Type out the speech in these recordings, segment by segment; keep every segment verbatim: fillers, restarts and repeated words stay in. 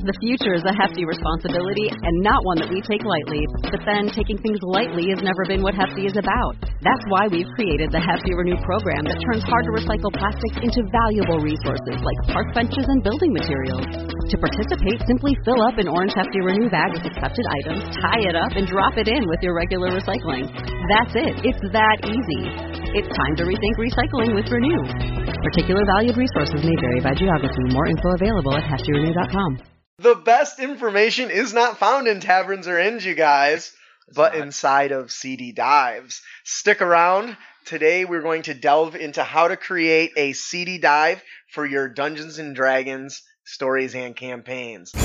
The future is a hefty responsibility and not one that we take lightly. But then, taking things lightly has never been what Hefty is about. That's why we've created the Hefty Renew program that turns hard-to-recycle plastics into valuable resources like park benches and building materials. To participate, simply fill up an orange Hefty Renew bag with accepted items, tie it up, and drop it in with your regular recycling. That's it. It's that easy. It's time to rethink recycling with Renew. Particular valued resources may vary by geography. More info available at hefty renew dot com. The best information is not found in taverns or inns, you guys, it's but not. Inside of C D Dives. Stick around. Today we're going to delve into how to create a C D dive for your Dungeons and Dragons stories and campaigns.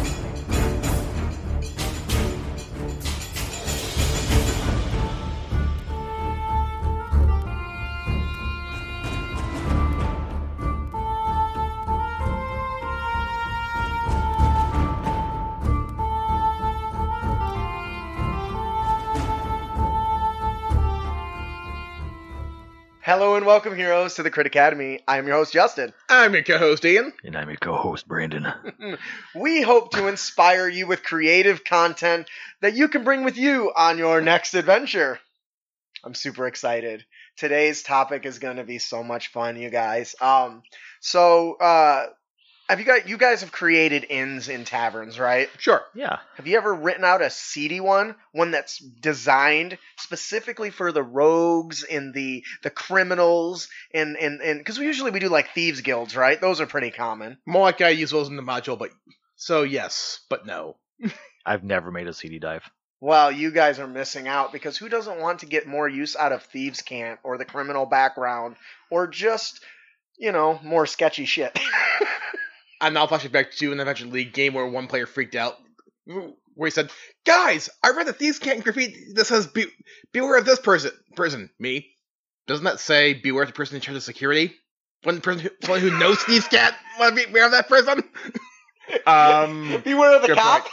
Hello and welcome, heroes, to the Crit Academy. I am your host, Justin. I'm your co-host, Ian. And I'm your co-host, Brandon. We hope to inspire you with creative content that you can bring with you on your next adventure. I'm super excited. Today's topic is going to be so much fun, you guys. Um, so, uh, have you guys, you guys have created inns in taverns, right? Sure. Yeah. Have you ever written out a seedy one? One that's designed specifically for the rogues and the the criminals and and and because we usually we do like thieves guilds, right? Those are pretty common. More like I use those in the module, but so yes, but no. I've never made a C D dive. Well, you guys are missing out because who doesn't want to get more use out of thieves camp or the criminal background or just, you know, more sketchy shit. I'm now flashing back to an Adventure League game where one player freaked out, where he said, "Guys, I read the Thieves Camp graffiti that says, Be- beware of this person. Person, me. Doesn't that say, beware of the person in charge of security? One person who, someone who knows Thieves Camp want to be beware of that person?" um, beware of the cop?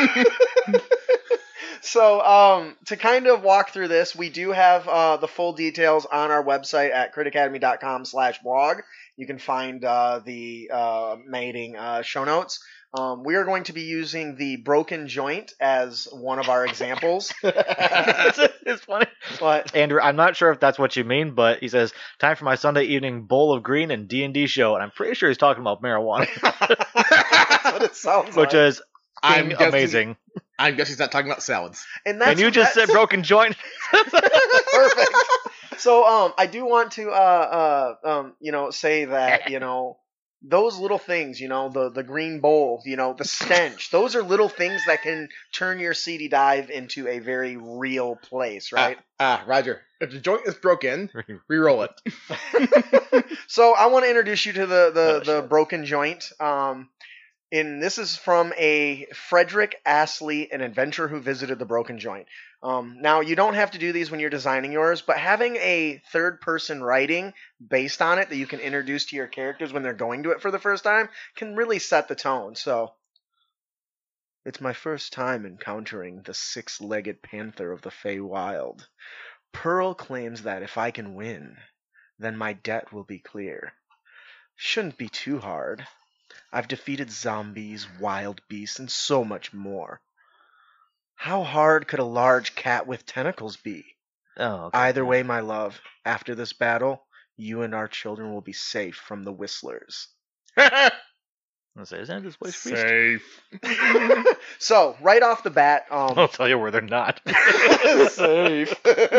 So, um, to kind of walk through this, we do have uh, the full details on our website at critacademy.com slash blog. You can find uh, the uh, mating uh, show notes. Um, we are going to be using the broken joint as one of our examples. it's, it's funny. What? Andrew, I'm not sure if that's what you mean, but he says, time for my Sunday evening bowl of green and D and D show. And I'm pretty sure he's talking about marijuana. That's what it sounds Which like. is I'm guessing, amazing. I'm guessing he's not talking about salads. And, that's and you just said broken joint. Perfect. So, um, I do want to, uh, uh, um, you know, say that, you know, those little things, you know, the, the green bowl, you know, the stench, those are little things that can turn your C D dive into a very real place, right? Ah, ah Roger. If the joint is broken, re-roll it. So, I want to introduce you to the, the, Oh, the sure. broken joint. Um, and this is from a Frederick Astley, an adventurer who visited the broken joint. Um, now, you don't have to do these when you're designing yours, but having a third-person writing based on it that you can introduce to your characters when they're going to it for the first time can really set the tone. So, it's my first time encountering the six-legged panther of the Feywild. Pearl claims that if I can win, then my debt will be clear. Shouldn't be too hard. I've defeated zombies, wild beasts, and so much more. How hard could a large cat with tentacles be? Oh, okay. Either way, my love, after this battle, you and our children will be safe from the Whistlers. Let's say, isn't it this place priest? Safe. So, right off the bat, um, I'll tell you where they're not. safe.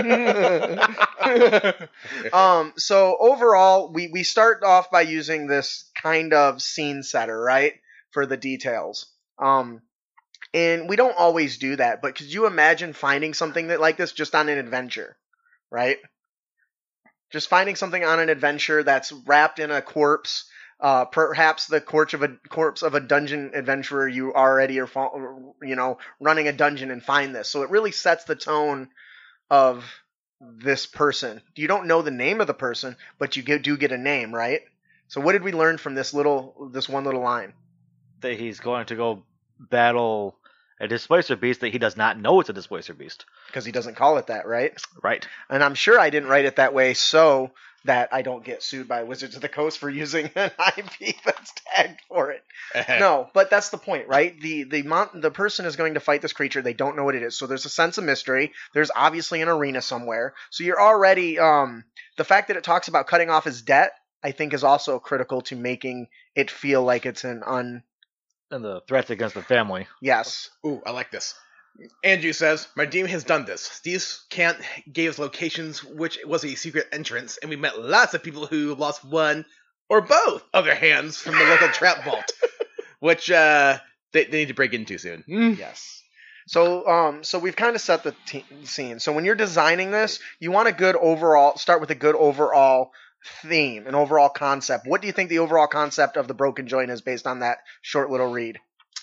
um, so overall, we, we start off by using this kind of scene setter, right, for the details. Um, and we don't always do that, but could you imagine finding something that like this just on an adventure, right? Just finding something on an adventure that's wrapped in a corpse. Uh, perhaps the corpse of a corpse of a dungeon adventurer you already are, you know, running a dungeon and find this. So it really sets the tone of this person. You don't know the name of the person, but you get, do get a name, right? So what did we learn from this little, this one little line? That he's going to go battle A Displacer Beast that he does not know it's a Displacer Beast. Because he doesn't call it that, right? Right. And I'm sure I didn't write it that way so that I don't get sued by Wizards of the Coast for using an I P that's tagged for it. No, but that's the point, right? The the mon- the person is going to fight this creature. They don't know what it is. So there's a sense of mystery. There's obviously an arena somewhere. So you're already... Um, the fact that it talks about cutting off his debt, I think, is also critical to making it feel like it's an un... And the threats against the family. Yes. Ooh, I like this. Andrew says, my team has done this. Steve Kant gave us locations, which was a secret entrance, and we met lots of people who lost one or both of their hands from the local trap vault, which uh, they, they need to break into soon. Yes. So, um, so we've kind of set the te- scene. So when you're designing this, you want a good overall, start with a good overall theme, an overall concept. What do you think the overall concept of the Broken Joint is based on that short little read?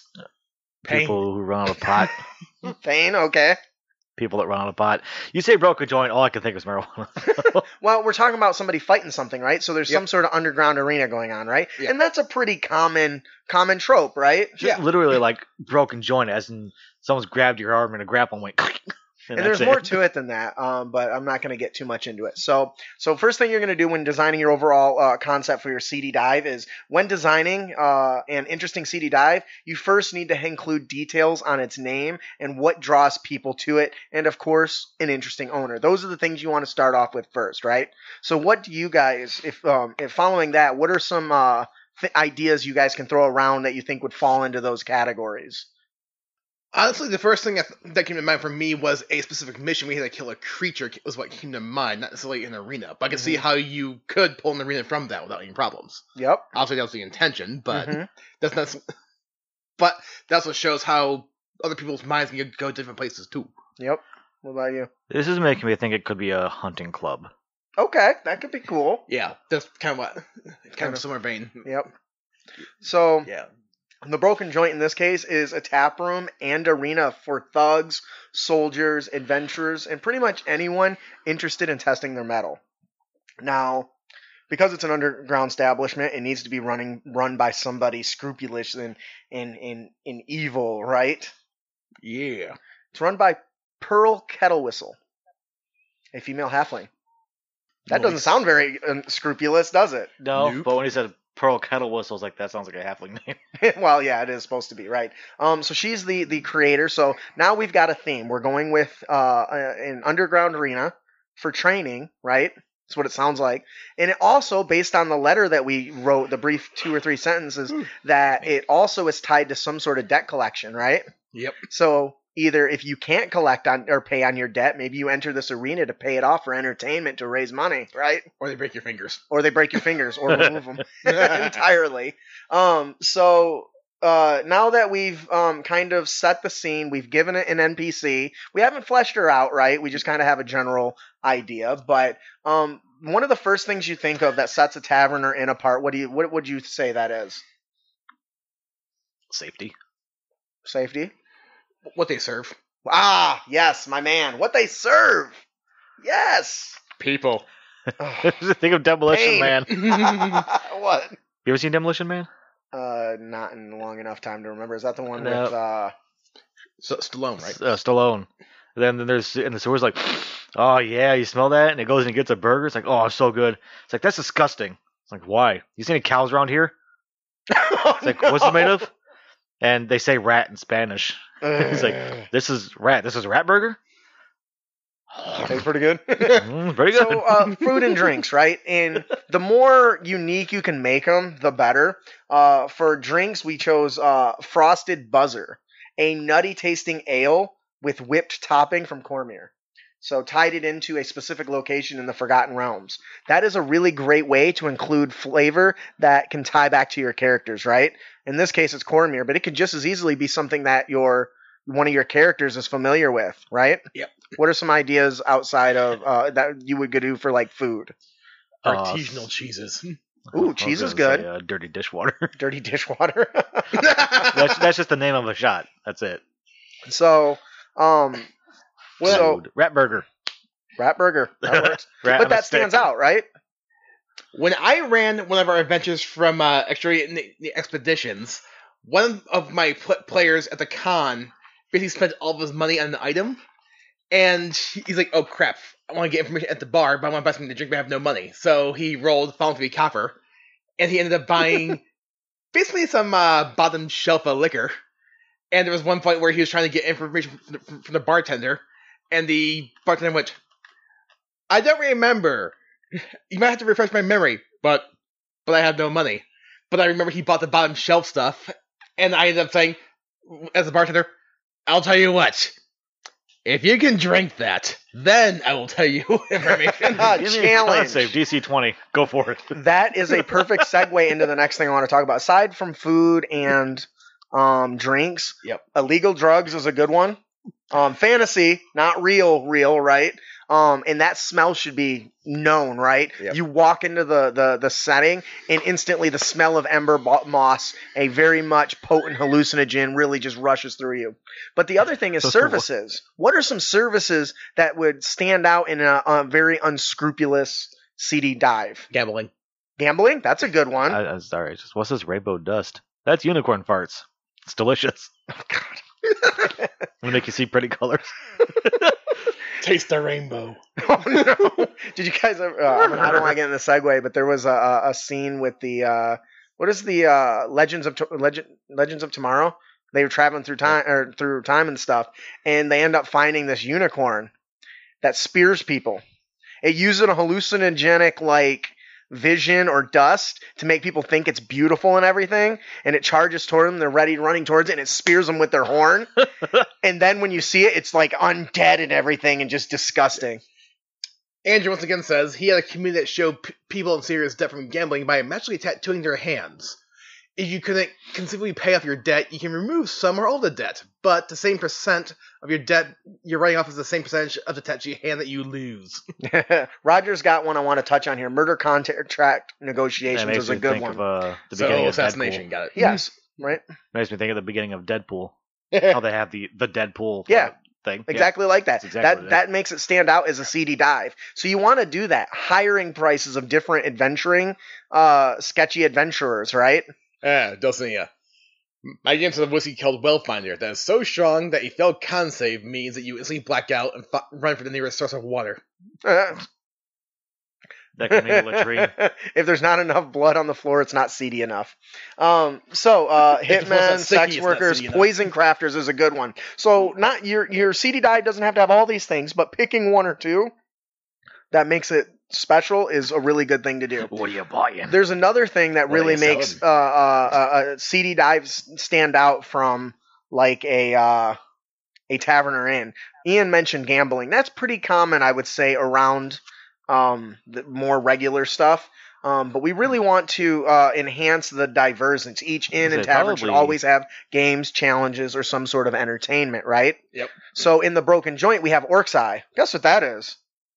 Pain. People who run out of pot. Pain, okay. People that run out of pot. You say Broken Joint, all I can think is marijuana. Well, we're talking about somebody fighting something, right? So there's Yep. some sort of underground arena going on, right? Yep. And that's a pretty common common trope, right? Just literally like Broken Joint, as in someone's grabbed your arm and a grapple and went. And, And that's there's more it. to it than that, um, but I'm not going to get too much into it. So, so first thing you're going to do when designing your overall uh, concept for your C D dive is when designing uh, an interesting C D dive, you first need to include details on its name and what draws people to it, and of course, an interesting owner. Those are the things you want to start off with first, right? So, what do you guys, if um, if following that, what are some uh, th- ideas you guys can throw around that you think would fall into those categories? Honestly, the first thing that, that came to mind for me was a specific mission. We had to kill a creature was what came to mind, not necessarily an arena. But I could see how you could pull an arena from that without any problems. Yep. Obviously, that was the intention, but Mhm. that's not. But that's what shows how other people's minds can go different places too. Yep. What about you? This is making me think it could be a hunting club. Okay, that could be cool. Yeah, that's kind of what, kind Kinda. of similar vein. Yep. So Yeah. the Broken Joint in this case is a tap room and arena for thugs, soldiers, adventurers, and pretty much anyone interested in testing their metal. Now, because it's an underground establishment, it needs to be running run by somebody scrupulous and and, and, and evil, right? Yeah. It's run by Pearl Kettlewhistle, a female halfling. That doesn't Nice. sound very unscrupulous, does it? No, Nope. but when he said Pearl Kettle Whistle, I was like, that sounds like a halfling name. Well, yeah, it is supposed to be, right? Um, so she's the the creator. So now we've got a theme. We're going with uh, an underground arena for training, right? That's what it sounds like. And it also, based on the letter that we wrote, the brief two or three sentences, that it also is tied to some sort of debt collection, right? Yep. So either if you can't collect on or pay on your debt, maybe you enter this arena to pay it off for entertainment to raise money, right? Or they break your fingers. Or they break your fingers or remove them entirely. Um, so uh, now that we've um, kind of set the scene, we've given it an N P C. We haven't fleshed her out, right? We just kind of have a general idea. But um, one of the first things you think of that sets a tavern or inn apart, what do you what would you say that is? Safety. Safety. What they serve. Ah, yes, my man. What they serve. Yes. People. Think of Demolition Pain. Man. What? You ever seen Demolition Man? Uh, not in a long enough time to remember. Is that the one No. with uh? So, Stallone, right? Uh, Stallone. Then, then there's in the sewer's like, oh yeah, you smell that? And it goes and gets a burger. It's like, oh, it's so good. It's like, that's disgusting. It's like, why? You see any cows around here? It's like, what's it made of? And they say rat in Spanish. It's like, this is rat. This is rat burger? Tastes pretty good. Mm, pretty good. So, uh, food and drinks, right? And the more unique you can make them, the better. Uh, for drinks, we chose uh, Frosted Buzzer, a nutty tasting ale with whipped topping from Cormier. So tied it into a specific location in the Forgotten Realms. That is a really great way to include flavor that can tie back to your characters, right? In this case, it's Cormier, but it could just as easily be something that your one of your characters is familiar with, right? Yep. What are some ideas outside of uh, that you would do for like food? Uh, Artisanal cheeses. Ooh, I was cheese is gonna good. say, uh, dirty dishwater. Dirty dishwater. that's that's just the name of a shot. That's it. So, um, so Food. Rat burger. rat burger. That works. Rat But on a that stands stick. out, right? When I ran one of our adventures from uh, Extra the Expeditions, one of my pl- players at the con basically spent all of his money on an item, and he's like, "Oh crap! I want to get information at the bar, but I want to buy something to drink, but I have no money." So he rolled, found to be copper, and he ended up buying basically some uh, bottom shelf of liquor. And there was one point where he was trying to get information from the, from the bartender, and the bartender went, "I don't remember. You might have to refresh my memory, but but I have no money. But I remember he bought the bottom shelf stuff." And I ended up saying, as a bartender, "I'll tell you what. If you can drink that, then I will tell you information." Uh, Give me a challenge. con save, D C twenty. Go for it. That is a perfect segue into the next thing I want to talk about. Aside from food and um, drinks, Yep. illegal drugs is a good one. Um, fantasy, not real, real, right? Um, and that smell should be known, right? Yep. You walk into the, the, the setting, and instantly the smell of ember bo- moss, a very much potent hallucinogen, really just rushes through you. But the other thing is So cool. services. What are some services that would stand out in a, a very unscrupulous C D dive? Gambling. Gambling? That's a good one. I, I'm sorry. Just what's this rainbow dust? That's unicorn farts. It's delicious. Oh, God. It'll make you see pretty colors. Taste the rainbow. Oh, no. Did you guys ever, uh, I don't want to get in the segue, but there was a, a scene with the, uh, what is the, uh, Legends of, to- Legend, Legends of Tomorrow? They were traveling through time, or through time and stuff, and they end up finding this unicorn that spears people. It uses a hallucinogenic, like, vision or dust to make people think it's beautiful and everything, and it charges toward them. They're ready, running towards it, and it spears them with their horn. And then when you see it, it's like undead and everything, and just disgusting. Andrew once again says he had a community that showed p- people in serious debt from gambling by magically tattooing their hands. If you couldn't conceivably pay off your debt, you can remove some or all the debt, but the same percent of your debt you're writing off is the same percentage of the tattoo hand that you lose. Roger's got one I want to touch on here. Murder contract That negotiations makes is a me good think one. of uh, the So beginning of assassination, Deadpool. got it. Yes, right? Makes me think of the beginning of Deadpool. How they have the the Deadpool Yeah. uh, thing. Exactly like that. That's exactly that what it that makes it stand out as a C D dive. So you want to do that. Hiring prices of different adventuring, uh, sketchy adventurers, right? Ah, Dulcinea. My game's a whiskey called Wellfinder that is so strong that a failed con save means that you instantly black out and f- run for the nearest source of water. Uh, That can make a latrine. if there's not enough blood on the floor, it's not seedy enough. Um, so uh, If the floor's hitmen, not sticky, sex it's not workers, seedy enough. poison crafters is a good one. So not your your C D dive doesn't have to have all these things, but picking one or two that makes it special is a really good thing to do. What are you buying? There's another thing that What are really you makes uh, selling? uh, uh, uh, C D dives stand out from like a uh, a tavern or inn. Ian mentioned gambling. That's pretty common, I would say, around um, the more regular stuff. Um, but we really want to uh, enhance the divergence. Each inn and They tavern should probably- always have games, challenges, or some sort of entertainment, right? Yep. So in the Broken Joint, we have Orc's Eye. Guess what that is?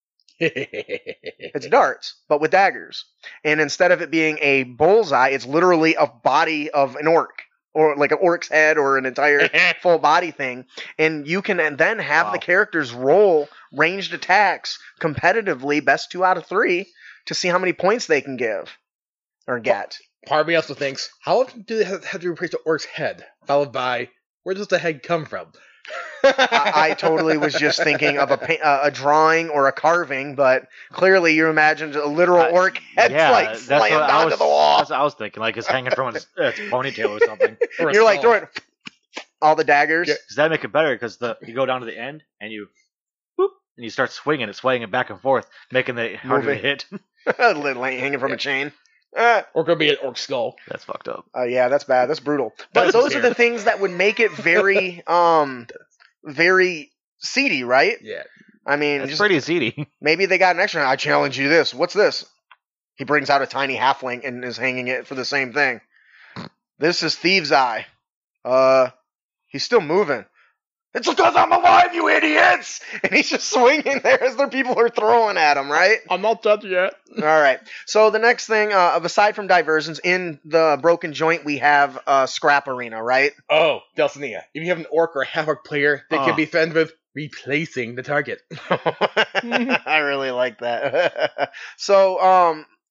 It's darts, but with daggers. And instead of it being a bullseye, it's literally a body of an orc, or like an orc's head, or an entire full body thing. And you can then have Wow. the characters roll ranged attacks competitively, best two out of three, to see how many points they can give or get. Part of me also thinks, how often do they have, have to replace the orc's head? Followed by, where does the head come from? I, I totally was just thinking of a pa- uh, a drawing or a carving, but clearly you imagined a literal I- orc head yeah, like that's slammed what I onto was, the wall. That's what I was thinking. Like it's hanging from its, its ponytail or something. Or a You're like skull. throwing all the daggers. Yeah. Does that make it better? Because the you go down to the end and you, whoop, and you start swinging it, swaying it back and forth, making it harder to Moving. hit. Literally hanging from Yeah. a chain. Uh, Or it could be an orc skull. That's fucked up. uh, yeah, that's bad. That's brutal. But That's those fair. are the things that would make it very, um, very seedy, right? Yeah. I mean, It's just, pretty seedy. maybe they got an extra. I challenge you this. What's this? He brings out a tiny halfling and is hanging it for the same thing. This is Thieves' Eye. Uh, he's still moving. It's because I'm alive, you idiots! And he's just swinging there as the people are throwing at him, right? I'm not dead yet. All right. So the next thing, uh, aside from diversions, in the Broken Joint, we have uh, Scrap Arena, right? Oh, Dulcinea. If you have an orc or a half-orc player, they Oh. can be fed with replacing the target. I really like that. So, um,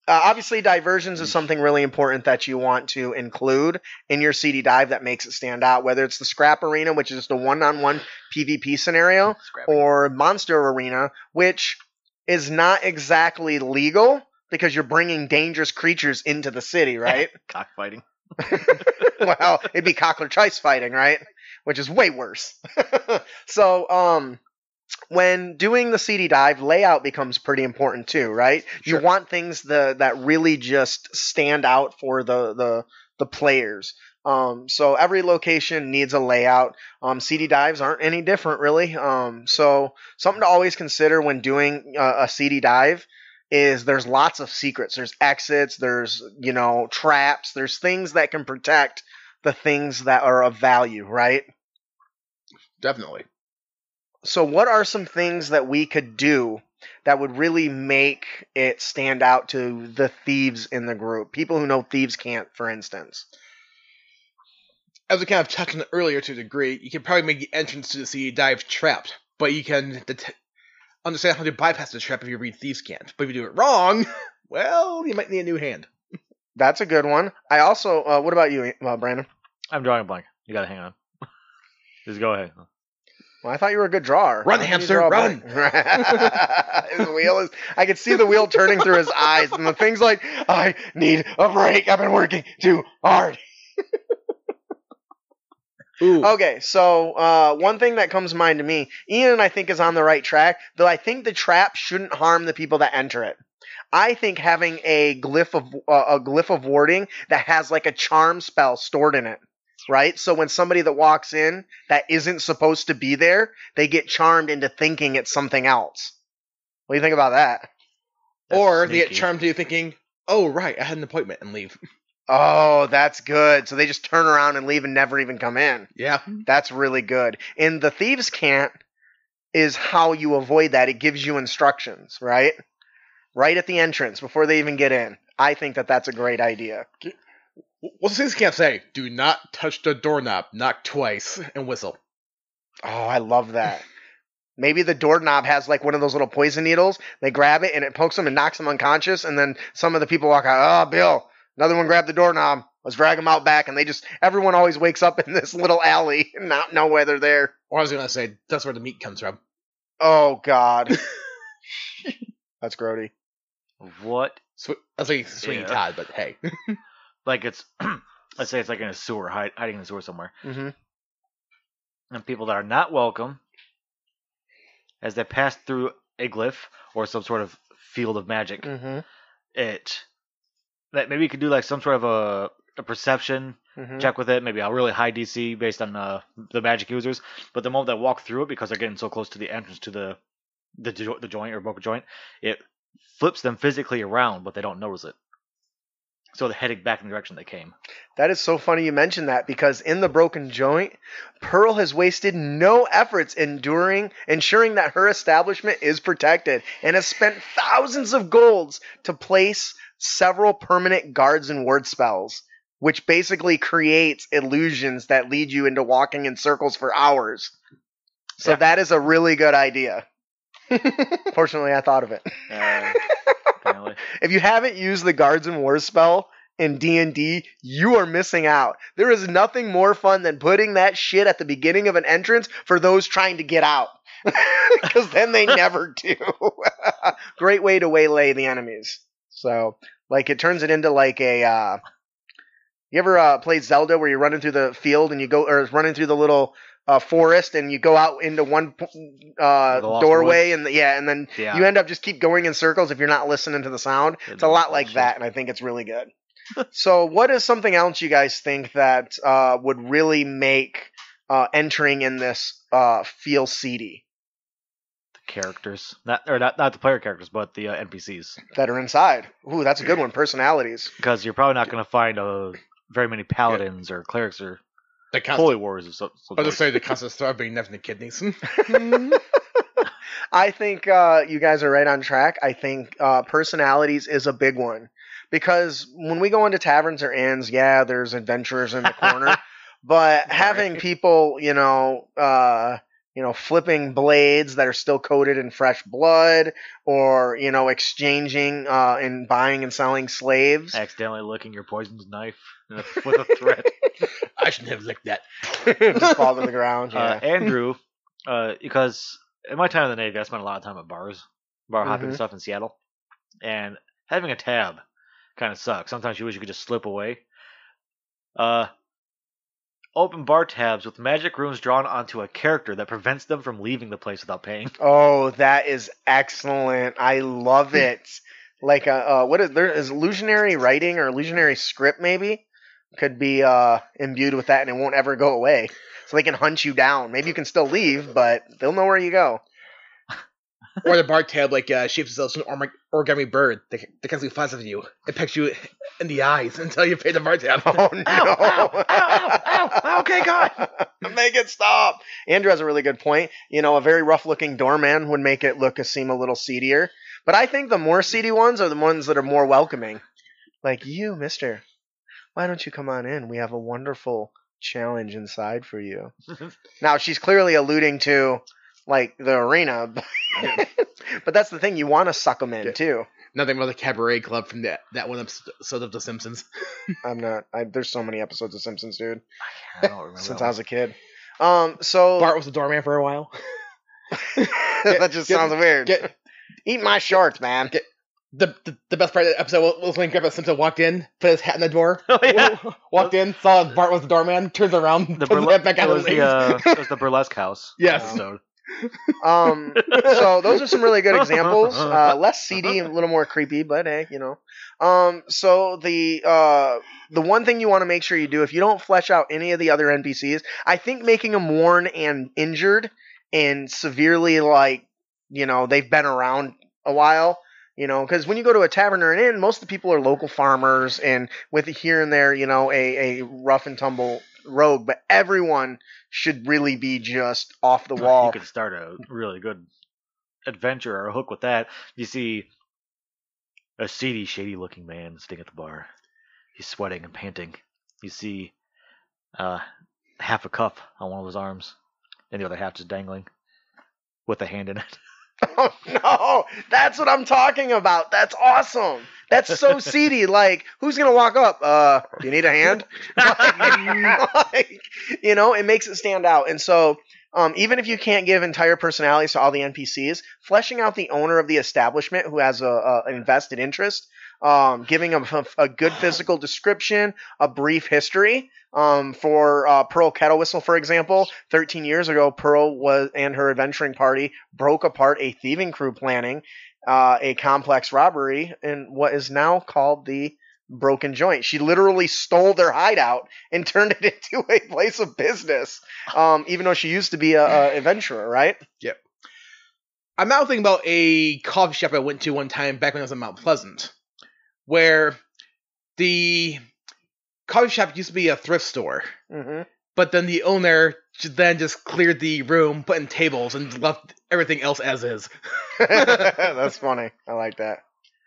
Uh, obviously, diversions is something really important that you want to include in your C D dive that makes it stand out. Whether it's the scrap arena, which is just a one-on-one PvP scenario, Scrapping. or monster arena, which is not exactly legal because you're bringing dangerous creatures into the city, right? Cockfighting. Well, it'd be Cockler Trice fighting, right? Which is way worse. So, um, when doing the C D dive, layout becomes pretty important too, right? Sure. You want things the, that really just stand out for the the, the players. Um, so every location needs a layout. Um, C D dives aren't any different, really. Um, so something to always consider when doing uh, a C D dive is there's lots of secrets. There's exits. There's you know traps. There's things that can protect the things that are of value, right? Definitely. So what are some things that we could do that would really make it stand out to the thieves in the group? People who know thieves can't, for instance. As we kind of touched on earlier to a degree, you can probably make the entrance to the C D dive trapped, but you can det- understand how to bypass the trap if you read Thieves' Cant. But if you do it wrong, well, you might need a new hand. That's a good one. I also, uh, what about you, uh, Brandon? I'm drawing a blank. You gotta hang on. Just go ahead. Well, I thought you were a good drawer. Run, How can you hamster, draw a run! blank? His wheel is, I could see the wheel turning through his eyes, and the thing's like, I need a break. I've been working too hard. Ooh. Okay, so uh, one thing that comes to mind to me, Ian, I think, is on the right track, though I think the trap shouldn't harm the people that enter it. I think having a glyph of uh, a glyph of warding that has like a charm spell stored in it, right? So when somebody that walks in that isn't supposed to be there, they get charmed into thinking it's something else. What do you think about that? That's Or they get sneaky. charmed into thinking, oh, right, I had an appointment, and leave. Oh, that's good. So they just turn around and leave and never even come in. Yeah. That's really good. And the Thieves' Cant is how you avoid that. It gives you instructions, right? Right at the entrance before they even get in. I think that that's a great idea. What's the Thieves' Cant say? Do not touch the doorknob, knock twice, and whistle. Oh, I love that. Maybe the doorknob has like one of those little poison needles. They grab it and it pokes them and knocks them unconscious. And then some of the people walk out, oh, Bill, another one grabbed the doorknob. Let's drag them out back. And they just, everyone always wakes up in this little alley and not know why they're there. Or I was going to say, that's where the meat comes from. Oh, God. That's grody. What? Sw- I was like Sweeney Yeah. Todd, but hey. Like it's, let's say it's like in a sewer, hide, hiding in a sewer somewhere, Mm-hmm. and people that are not welcome, as they pass through a glyph or some sort of field of magic, Mm-hmm. it that maybe you could do like some sort of a, a perception Mm-hmm. check with it, maybe a really high D C based on uh, the magic users. But the moment they walk through it, because they're getting so close to the entrance to the the, jo- the joint or broken joint, it flips them physically around, but they don't notice it. So they're heading back in the direction they came. That is so funny you mentioned that, because in the broken joint, Pearl has wasted no efforts enduring, ensuring that her establishment is protected, and has spent thousands of golds to place several permanent guards and ward spells, which basically creates illusions that lead you into walking in circles for hours. So Yeah. that is a really good idea. Fortunately, I thought of it. Uh, apparently. If you haven't used the Guards and War spell in D and D, you are missing out. There is nothing more fun than putting that shit at the beginning of an entrance for those trying to get out. Because then they never do. Great way to waylay the enemies. So, like, it turns it into like a... Uh, you ever uh, played Zelda where you're running through the field and you go... Or running through the little... Uh, forest, and you go out into one uh, The lost doorway, and the, yeah, and then Yeah. you end up just keep going in circles if you're not listening to the sound. Yeah, It's a lot like bullshit. that, and I think it's really good. So, what is something else you guys think that uh, would really make uh, entering in this uh, feel seedy The characters, not or not not the player characters, but the uh, N P Cs, that are inside? Ooh, that's a good one. Personalities. because you're probably not going to find uh, very many paladins or clerics or The holy constant, warriors. Or so, so I was just say the constant throbbing never in the kidneys. I think uh, you guys are right on track. I think uh, personalities is a big one. Because when we go into taverns or inns, yeah, there's adventurers in the corner. But having people, you know, uh, you know, flipping blades that are still coated in fresh blood, or, you know, exchanging uh, and buying and selling slaves. Accidentally licking your poisoned knife with a threat. I shouldn't have licked that. Just fall to the ground. Yeah. Uh, Andrew, uh, because in my time in the Navy, I spent a lot of time at bars, bar hopping Mhm. and stuff in Seattle, and having a tab kind of sucks. Sometimes you wish you could just slip away. Uh, open bar tabs with magic runes drawn onto a character that prevents them from leaving the place without paying. Oh, that is excellent. I love it. Like a uh, what is there is illusionary writing or illusionary script maybe could be uh, imbued with that, and it won't ever go away. So they can hunt you down. Maybe you can still leave, but they'll know where you go. Or the bar tab, like, uh, shapes itself into an orma- origami bird that, that constantly flies of you. It pecks you in the eyes until you pay the bar tab. Oh no! Ow, ow, ow, ow, ow. Okay, God. Make it stop. Andrew has a really good point. You know, a very rough-looking doorman would make it look seem a little seedier. But I think the more seedy ones are the ones that are more welcoming. Like, you, mister, why don't you come on in? We have a wonderful challenge inside for you. Now, she's clearly alluding to, like, the arena. But, but that's the thing. You want to suck them in, Yeah. too. Nothing about the cabaret club from that, that one episode of The Simpsons. I'm not. I, there's so many episodes of Simpsons, dude, I don't remember. since that I was a kid. Um, so... Bart was the doorman for a while. that just Get- sounds weird. Get, Eat my shorts, man. Get- the, the the best part of the episode was when Grandpa Simpson walked in, put his hat in the door, Oh, yeah. walked in, saw Bart was the doorman, turns around, The puts his burle- hat back it, out was and the, leaves. uh, it was the burlesque house. Yes. episode. Um, so those are some really good examples. Uh, less seedy, a little more creepy, but hey, you know. Um, so the uh, the one thing you want to make sure you do, if you don't flesh out any of the other N P Cs, I think making them worn and injured and severely, like, you know, they've been around a while. You know, because when you go to a tavern or an inn, most of the people are local farmers, and with here and there, you know, a, a rough and tumble rogue. But everyone should really be just off the wall. You could start a really good adventure or a hook with that. You see a seedy, shady-looking man sitting at the bar. He's sweating and panting. You see uh, half a cup on one of his arms, and the other half just dangling with a hand in it. Oh no, that's what I'm talking about. That's awesome. That's so seedy. Like, who's gonna walk up? Uh, you need a hand? like, like, you know, it makes it stand out. And so, um, even if you can't give entire personalities to all the N P Cs, fleshing out the owner of the establishment who has a, a an invested interest, um, giving them a, a good physical description, a brief history. Um, for uh, Pearl Kettle Whistle, for example, thirteen years ago, Pearl was and her adventuring party broke apart a thieving crew planning uh, a complex robbery in what is now called the Broken Joint. She literally stole their hideout and turned it into a place of business, um, even though she used to be a, a adventurer, right? Yep. I'm now thinking about a coffee shop I went to one time back when I was in Mount Pleasant, where the coffee shop used to be a thrift store, Mm-hmm. but then the owner then just cleared the room, put in tables, and left everything else as is. That's funny. I like that.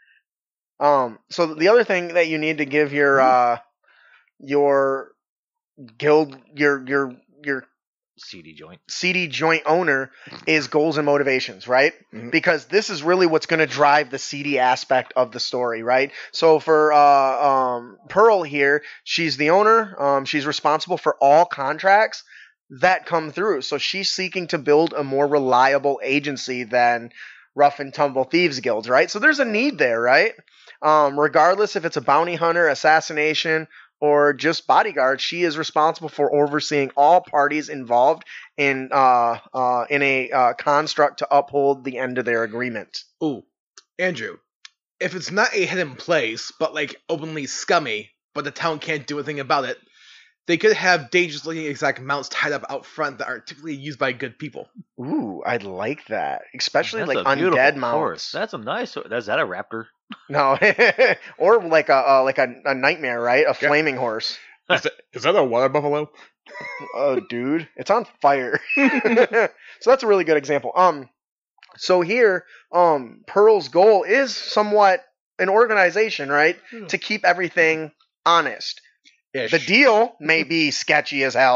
Um, so the other thing that you need to give your uh, your guild your your your Seedy joint. seedy joint owner is goals and motivations, right? Mhm. Because this is really what's going to drive the seedy aspect of the story, right? So for uh, um, Pearl here, she's the owner. Um, she's responsible for all contracts that come through. So she's seeking to build a more reliable agency than Rough and Tumble Thieves Guilds, right? So there's a need there, right? Um, regardless if it's a bounty hunter, assassination, or just bodyguard, she is responsible for overseeing all parties involved in uh, uh, in a uh, construct to uphold the end of their agreement. Ooh, Andrew, if it's not a hidden place, but like openly scummy, but the town can't do anything about it, they could have dangerous-looking exact mounts tied up out front that aren't typically used by good people. Ooh, I'd like that, especially That's like a beautiful undead horse. mounts. That's a nice. Is that a raptor? No, or like a uh, like a, a nightmare, right? A Yeah. flaming horse. Is that, is that a water buffalo? Oh, dude, it's on fire. So that's a really good example. Um, so here, um, Pearl's goal is somewhat an organization, right? Hmm. To keep everything honest. Ish. The deal may be sketchy as hell,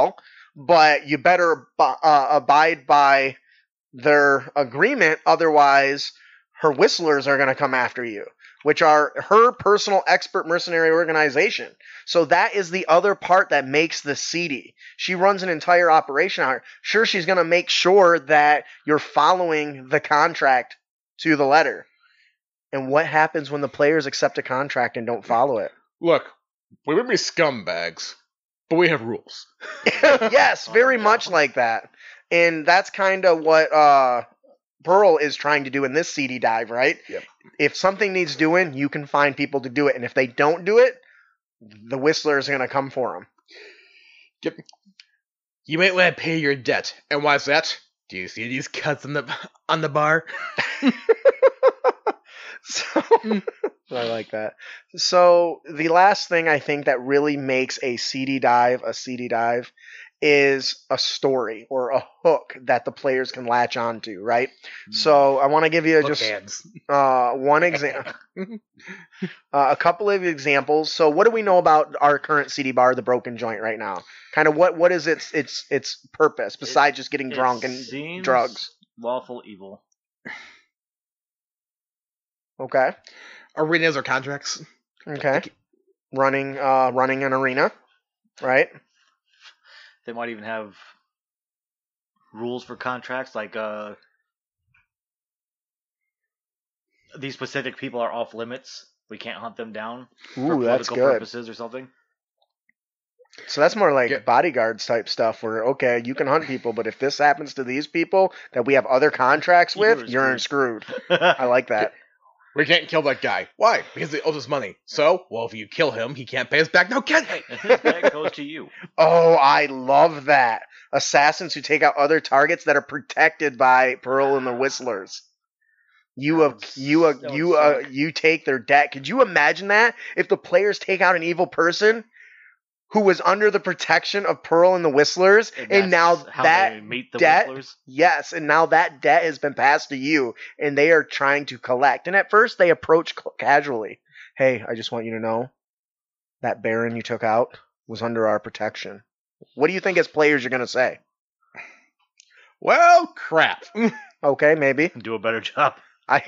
but you better uh, abide by their agreement, otherwise her whistlers are going to come after you, which are her personal expert mercenary organization. So that is the other part that makes this seedy. She runs an entire operation on her. Sure, she's going to make sure that you're following the contract to the letter. And what happens when the players accept a contract and don't follow it? Look, we may be scumbags, but we have rules. Yes, very much like that. And that's kind of what uh, Pearl is trying to do in this seedy dive, right? Yep. If something needs doing, you can find people to do it. And if they don't do it, the Whistlers are going to come for them. Yep. You might want to pay your debt. And why's that? Do you see these cuts on the on the bar? So, I like that. So the last thing I think that really makes a seedy dive a seedy dive is a story or a hook that the players can latch onto, right? Mm. So I want to give you Hook just uh, one example, uh, a couple of examples. So what do we know about our current seedy bar, the Broken Joint, right now? Kind of what what is its its its purpose besides it, just getting drunk and drugs? Lawful evil. Okay. Arenas or contracts. Okay. Running, uh, running an arena, right? They might even have rules for contracts, like uh, these specific people are off limits. We can't hunt them down Ooh, for that's political good. purposes or something. So that's more like yeah. bodyguards type stuff where, okay, you can hunt people, but if this happens to these people that we have other contracts with, you're, you're screwed. I like that. We can't kill that guy. Why? Because he owes us money. So, well, if you kill him, he can't pay us back. No kidding. That goes to you. Oh, I love that. Assassins who take out other targets that are protected by Pearl and the Whistlers. You have you uh, you uh, you take their debt. Could you imagine that if the players take out an evil person who was under the protection of Pearl and the Whistlers, and, and now how that they meet the debt, Whistlers? Yes, and now that debt has been passed to you, and they are trying to collect. And at first, they approach casually. Hey, I just want you to know that Baron you took out was under our protection. What do you think as players you're going to say? Well, crap. Okay, maybe. Do a better job. I.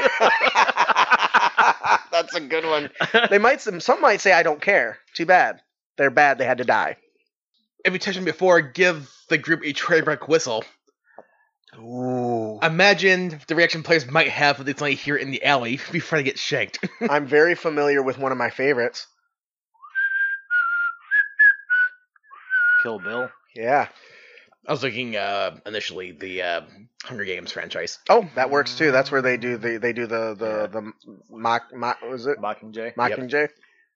That's a good one. They might. Some might say, I don't care. Too bad. They're bad. They had to die. If you touched them before, give the group a trademark whistle. Ooh. Imagine the reaction players might have if they suddenly hear it in the alley before they get shanked. I'm very familiar with one of my favorites. Kill Bill. Yeah. I was thinking uh, initially the uh, Hunger Games franchise. Oh, that works too. That's where they do the they do the the the mock mock what was it Mockingjay. Mockingjay. Yep.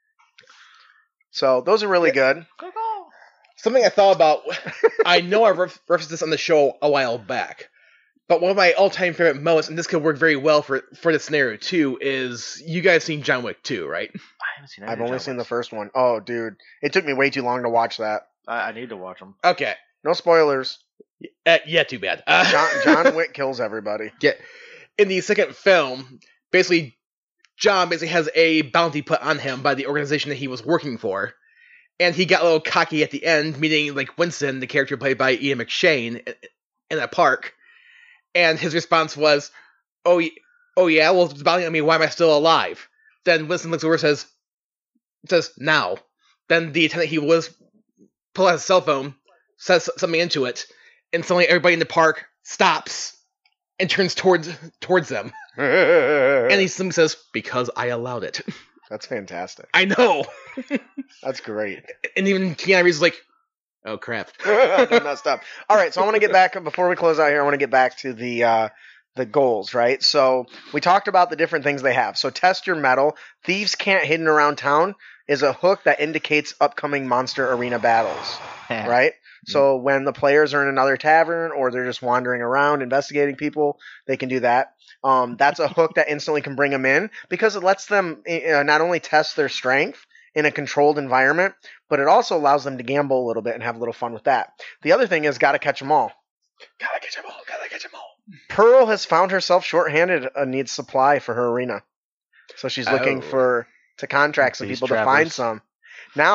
So those are really yeah. good. Something I thought about. I know I ref- referenced this on the show a while back, but one of my all-time favorite moments, and this could work very well for for this scenario too, is you guys seen John Wick two, right? I haven't seen. I've only John seen Wicks. the first one. Oh, dude, it took me way too long to watch that. I, I need to watch them. Okay. No spoilers. Uh, yeah, too bad. Uh, John, John Wick kills everybody. Yeah. In the second film, basically, John basically has a bounty put on him by the organization that he was working for. And he got a little cocky at the end, meeting like Winston, the character played by Ian McShane, in a park. And his response was, oh, oh yeah, well, it's bounty on me, why am I still alive? Then Winston looks over and says, says, now. Then the attendant he was pulls out his cell phone, says something into it, and suddenly everybody in the park stops and turns towards towards them. And he simply says, because I allowed it. That's fantastic. I know. That's great. And even Keanu Reeves is like, oh crap. I messed up. All right, so I want to get back, before we close out here, I want to get back to the uh, the goals, right? So we talked about the different things they have. So test your metal. Thieves Can't Hidden Around Town is a hook that indicates upcoming monster arena battles, right? So when the players are in another tavern or they're just wandering around investigating people, they can do that. Um, that's a hook that instantly can bring them in because it lets them uh, not only test their strength in a controlled environment, but it also allows them to gamble a little bit and have a little fun with that. The other thing is gotta catch them all. Gotta catch them all. Gotta catch them all. Pearl has found herself shorthanded and needs supply for her arena. So she's looking Oh. for to contract some These people trappers. to find some. Now,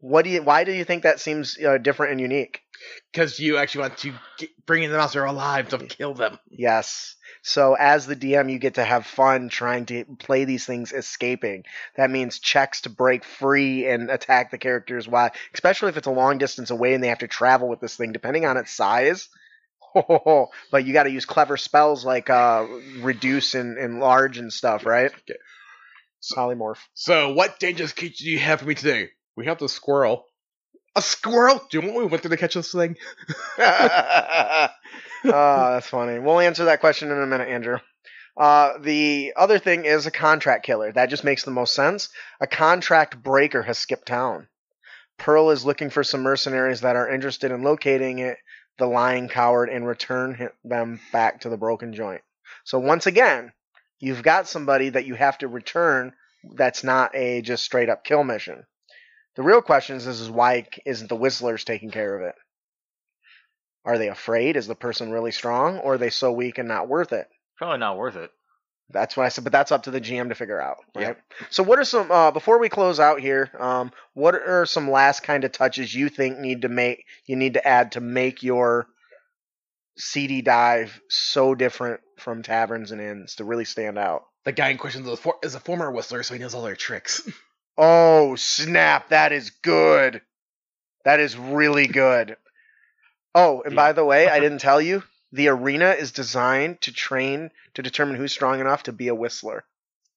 What do you? Why do you think that seems uh, different and unique? Because you actually want to get, bring in the monster alive to kill them. Yes. So as the D M, you get to have fun trying to play these things escaping. That means checks to break free and attack the characters. Why? Especially if it's a long distance away and they have to travel with this thing, depending on its size. But you got to use clever spells like uh, reduce and enlarge and stuff, right? Okay. So, Polymorph. So, what dangerous creature do you have for me today? We have the squirrel. A squirrel? Do you want we went through to catch this thing? Oh, that's funny. We'll answer that question in a minute, Andrew. Uh, the other thing is a contract killer. That just makes the most sense. A contract breaker has skipped town. Pearl is looking for some mercenaries that are interested in locating it, the lying coward, and return them back to the broken joint. So once again, you've got somebody that you have to return that's not a just straight up kill mission. The real question is, is why isn't the Whistlers taking care of it? Are they afraid? Is the person really strong? Or are they so weak and not worth it? Probably not worth it. That's what I said, but that's up to the G M to figure out, right? Yep. So what are some, uh, before we close out here, um, what are some last kind of touches you think need to make, you need to add to make your C D dive so different from taverns and inns to really stand out? The guy in question is a, for- is a former Whistler, so he knows all their tricks. Oh, snap. That is good. That is really good. Oh, and by the way, I didn't tell you, the arena is designed to train to determine who's strong enough to be a Whistler.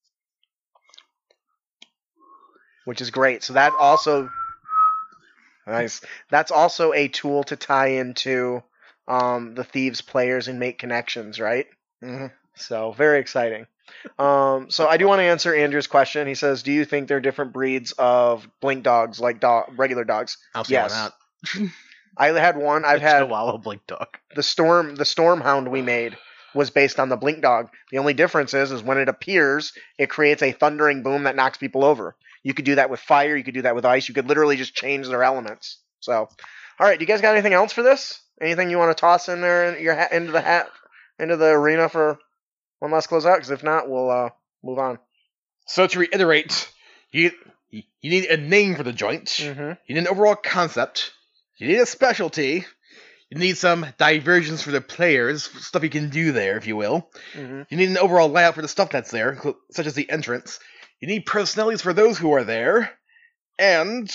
Which is great. So that also... Nice. That's also a tool to tie into um, the Thieves players and make connections, right? Mm-hmm. So, very exciting. Um, so I do want to answer Andrew's question. He says, do you think they're different breeds of blink dogs like dog, regular dogs? I'll see Yes. why not. I had one. I've It's had Chihuahua blink dog. the storm. The storm hound we made was based on the blink dog. The only difference is, is when it appears, it creates a thundering boom that knocks people over. You could do that with fire. You could do that with ice. You could literally just change their elements. So, all right. Do you guys got anything else for this? Anything you want to toss in there in your hat, into the hat, into the arena for one last closeout? Because if not, we'll uh, move on. So to reiterate, you you need a name for the joint. Mm-hmm. You need an overall concept. You need a specialty. You need some diversions for the players, stuff you can do there, if you will. Mm-hmm. You need an overall layout for the stuff that's there, such as the entrance. You need personalities for those who are there. And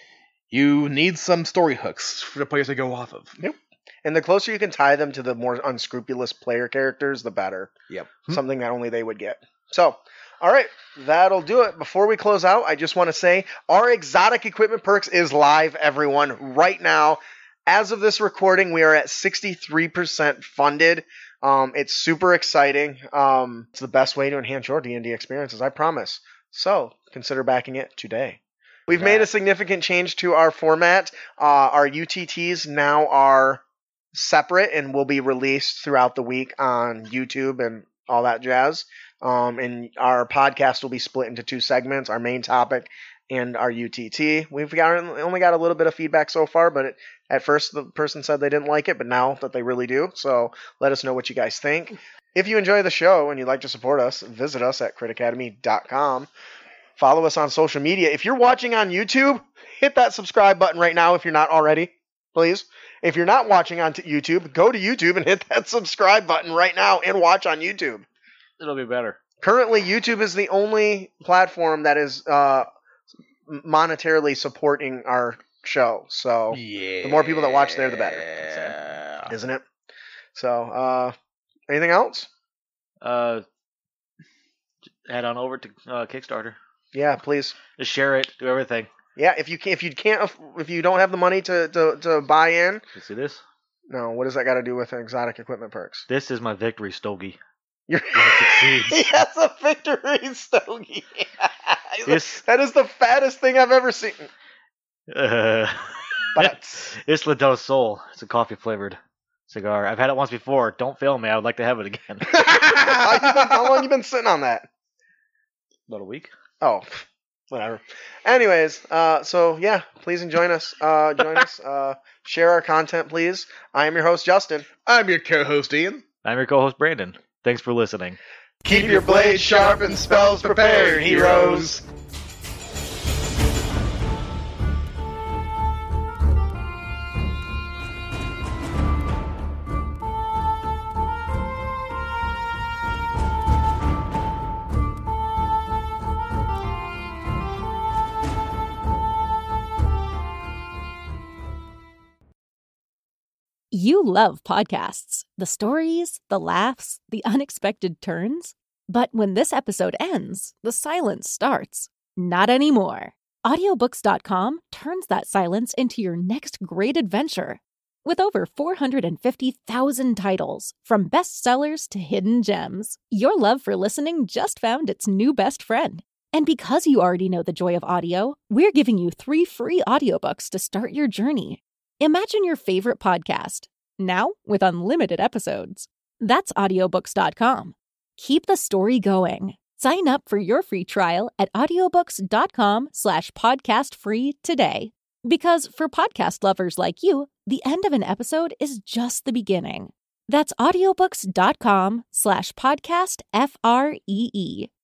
you need some story hooks for the players to go off of. Yep. And the closer you can tie them to the more unscrupulous player characters, the better. Yep. Something that only they would get. So, all right, that'll do it. Before we close out, I just want to say our exotic equipment perks is live, everyone, right now. As of this recording, we are at sixty-three percent funded. Um, it's super exciting. Um, it's the best way to enhance your D and D experiences, I promise. So, consider backing it today. We've made a significant change to our format. Uh, our U T Ts now are separate and will be released throughout the week on YouTube and all that jazz. Um, and our podcast will be split into two segments, our main topic and our U T T. We've got only got a little bit of feedback so far, but it, at first the person said they didn't like it, but now that they really do. So let us know what you guys think. If you enjoy the show and you'd like to support us, visit us at crit academy dot com. Follow us on social media. If you're watching on YouTube, hit that subscribe button right now if you're not already, please. If you're not watching on t- YouTube, go to YouTube and hit that subscribe button right now and watch on YouTube. It'll be better. Currently, YouTube is the only platform that is uh, monetarily supporting our show. So Yeah. the more people that watch there, the better. Isn't it? So, uh, anything else? Uh, head on over to uh, Kickstarter. Yeah, please. Just share it. Do everything. Yeah, if you can, if you can't, if you don't have the money to, to, to buy in, You see this? no, what does that got to do with exotic equipment perks? This is my victory stogie. You're It he succeeds. has a victory stogie. He's This- like, that is the fattest thing I've ever seen. Uh, But Isla del Sol. It's a coffee flavored cigar. I've had it once before. Don't fail me. I would like to have it again. how, you been, how long you been sitting on that? About a week. Oh, whatever. Anyways, uh, so yeah, please join us. Uh, join us. Uh, share our content, please. I am your host, Justin. I'm your co-host, Ian. I'm your co-host, Brandon. Thanks for listening. Keep your blades sharp and spells prepared, heroes. You love podcasts, the stories, the laughs, the unexpected turns. But when this episode ends, the silence starts. Not anymore. Audiobooks dot com turns that silence into your next great adventure. With over four hundred fifty thousand titles, from bestsellers to hidden gems, your love for listening just found its new best friend. And because you already know the joy of audio, we're giving you three free audiobooks to start your journey. Imagine your favorite podcast, now with unlimited episodes. That's audiobooks dot com. Keep the story going. Sign up for your free trial at audiobooks dot com slash podcast free today. Because for podcast lovers like you, the end of an episode is just the beginning. That's audiobooks dot com slash podcast F R E E.